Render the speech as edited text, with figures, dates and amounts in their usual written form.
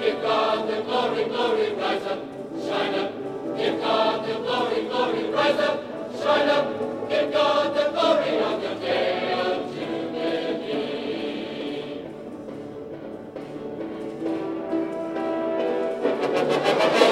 Give God the glory, glory, rise up, shine up. Give God the glory, glory, rise up, shine up. Give God the glory on your day of jubilee.